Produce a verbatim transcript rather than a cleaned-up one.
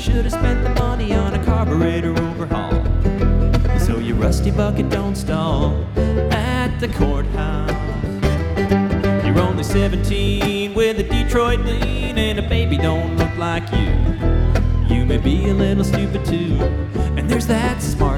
should have spent the money on a carburetor overhaul, so your rusty bucket don't stall at the courthouse. You're only seventeen with a Detroit lean, and a baby don't look like you. You may be a little stupid too, and there's that smart